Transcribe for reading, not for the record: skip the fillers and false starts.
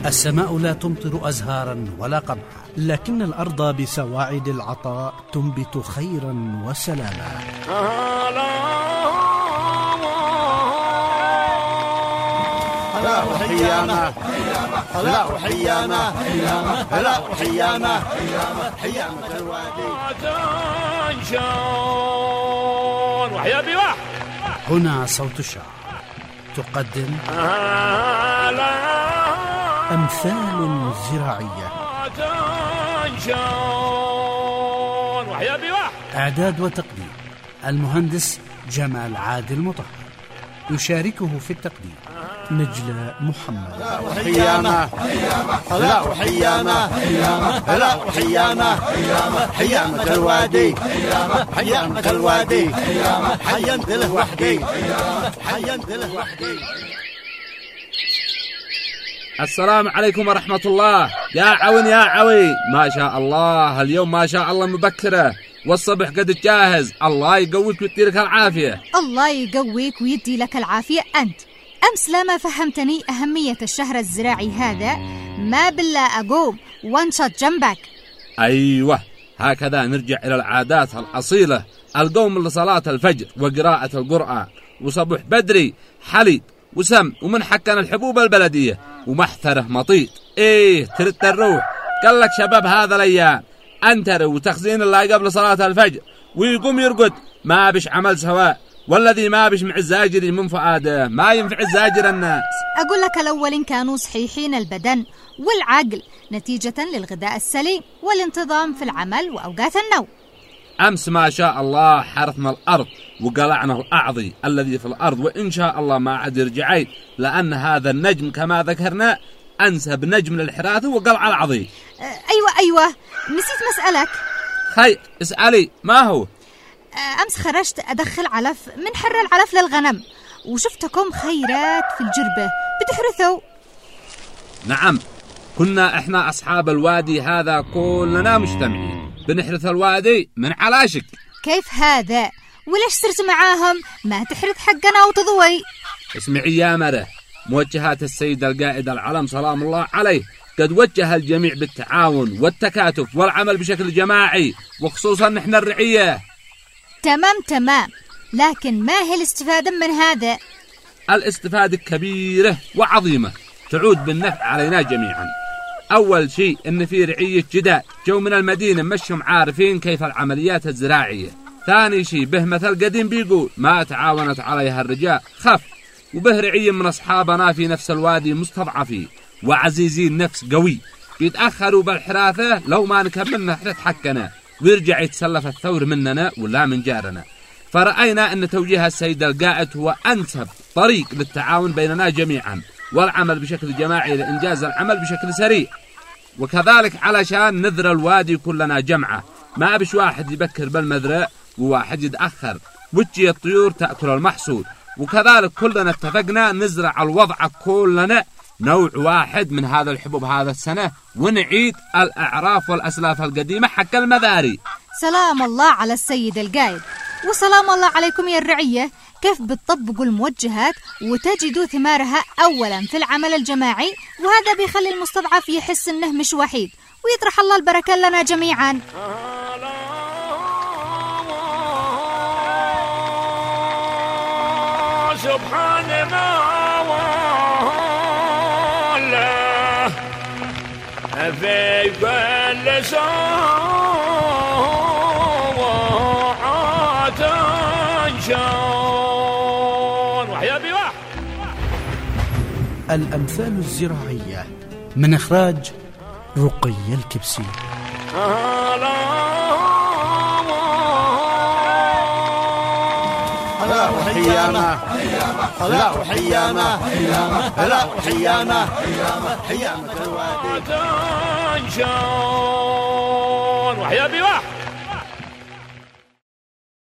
السماء لا تمطر أزهارا ولا قمحا، لكن الأرض بسواعد العطاء تنبت خيرا وسلاما. هلا وحيانا هلا وحيانا هلا وحيانا حيامة الوادي وحيا بواح. هنا صوت الشعر تقدم أمثال زراعية. وحيا بواح. إعداد وتقديم المهندس جمال عادل مطهر. يشاركه في التقديم نجلة محمد. هلا وحيانا هلا وحيانا هلا وحيانا حيامة الوادي حيامة الوادي حيا له وحدي حيا له وحدي. السلام عليكم ورحمة الله. يا عون يا عوي، ما شاء الله اليوم ما شاء الله مبكرة والصبح قد تجاهز. الله يقويك ويدي لك العافية. الله يقويك ويدي لك العافية. أنت أمس لما فهمتني أهمية الشهر الزراعي هذا ما بالله أقوم وانشط جنبك. أيوة، هكذا نرجع إلى العادات الأصيلة. القوم لصلاة الفجر وقراءة القرآن، وصبح بدري حليب وسم ومن حكنا الحبوب البلدية ومحثره مطيط. إيه ترد الروح. قال لك شباب هذا الأيام أنتر وتخزين الله قبل صلاة الفجر ويقوم يرقد، ما بش عمل سواء. والذي ما بش مع الزاجر من فؤاده ما ينفع الزاجر الناس. أقول لك الأول كانوا صحيحين البدن والعقل نتيجة للغذاء السليم والانتظام في العمل وأوقات النوم. أمس ما شاء الله حرثنا الأرض وقلعنا الأعضي الذي في الأرض، وإن شاء الله ما عاد يرجعين، لأن هذا النجم كما ذكرنا أنسب نجم للحراث وقلع العضي. أيوة نسيت مسألك. خير اسألي. ما هو؟ أمس خرجت أدخل علف من حر العلف للغنم وشفتكم خيرات في الجربة بتحرثوا. نعم، كنا إحنا أصحاب الوادي هذا كلنا مجتمعين بنحرث الوادي من علاشك. كيف هذا؟ وليش صرت معاهم ما تحرث حقنا وتضوي؟ اسمعي يا مرة، موجهات السيد القائد العلم سلام الله عليه قد وجه الجميع بالتعاون والتكاتف والعمل بشكل جماعي، وخصوصا نحن الرعية. تمام، لكن ما هي الاستفادة من هذا؟ الاستفادة كبيرة وعظيمة تعود بالنفع علينا جميعا. أول شيء إن في رعية جداد جو من المدينة مشهم عارفين كيف العمليات الزراعية. ثاني شيء به مثل قديم بيقول ما تعاونت عليها الرجال خف. وبه رعية من أصحابنا في نفس الوادي مستضعفين وعزيزين نفس قوي بيتأخروا بالحراثة لو ما نكمل نحرث حقنا ويرجع يتسلف الثور مننا ولا من جارنا. فرأينا أن توجيه السيد القائد هو أنسب طريق للتعاون بيننا جميعا والعمل بشكل جماعي لإنجاز العمل بشكل سريع، وكذلك علشان نذر الوادي كلنا جمعة، ما بش واحد يبكر بالمذرع وواحد يتأخر وتجي الطيور تأكل المحصول. وكذلك كلنا اتفقنا نزرع الوضع كلنا نوع واحد من هذا الحبوب هذا السنة ونعيد الأعراف والأسلاف القديمة حق المذاري. سلام الله على السيد القائد وسلام الله عليكم يا الرعية. كيف بتطبقوا الموجهات وتجدوا ثمارها أولا في العمل الجماعي، وهذا بيخلي المستضعف يحس إنه مش وحيد ويطرح الله البركة لنا جميعا. سبحان الله في كل ساعة شان. وحيا بواح. الأمثال الزراعية من إخراج رقي الكبسي. هلا وحيانا هلا وحيانا هلا وحيانا حيامة الوادي شان. وحيا بواح.